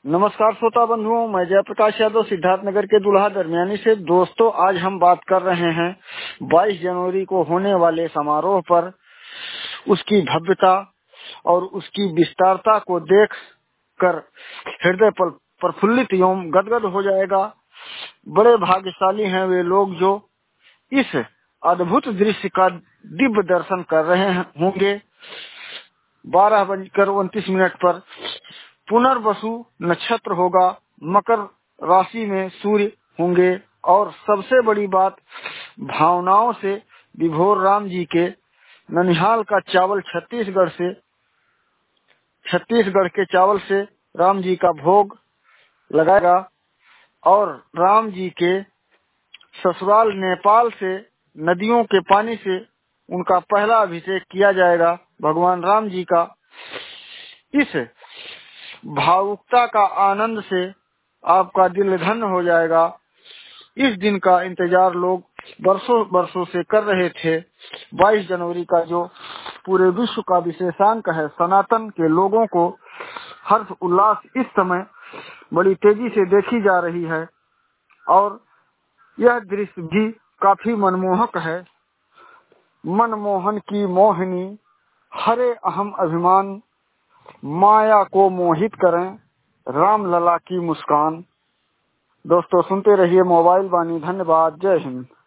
नमस्कार श्रोता बंधुओं, मैं जयप्रकाश यादव सिद्धार्थ नगर के दुल्हा दरमियानी से। दोस्तों, आज हम बात कर रहे हैं 22 जनवरी को होने वाले समारोह पर। उसकी भव्यता और उसकी विस्तारता को देख कर हृदय प्रफुल्लित एवं गदगद हो जाएगा। बड़े भाग्यशाली हैं वे लोग जो इस अद्भुत दृश्य का दिव्य दर्शन कर रहे होंगे। 12:29 पर पुनर्वसु नक्षत्र होगा, मकर राशि में सूर्य होंगे और सबसे बड़ी बात, भावनाओं से विभोर राम जी के ननिहाल का चावल छत्तीसगढ़ के चावल से राम जी का भोग लगाएगा और राम जी के ससुराल नेपाल से नदियों के पानी से उनका पहला अभिषेक किया जाएगा। भगवान राम जी का इस भावुकता का आनंद से आपका दिल धन्य हो जाएगा। इस दिन का इंतजार लोग बरसों से कर रहे थे। 22 जनवरी का जो पूरे विश्व का विशेषांक है, सनातन के लोगों को हर्ष उल्लास इस समय बड़ी तेजी से देखी जा रही है और यह दृश्य भी काफी मनमोहक है। मनमोहन की मोहिनी हरे अहम अभिमान, माया को मोहित करें राम लला की मुस्कान। दोस्तों, सुनते रहिए मोबाइल वाणी। धन्यवाद। जय हिंद।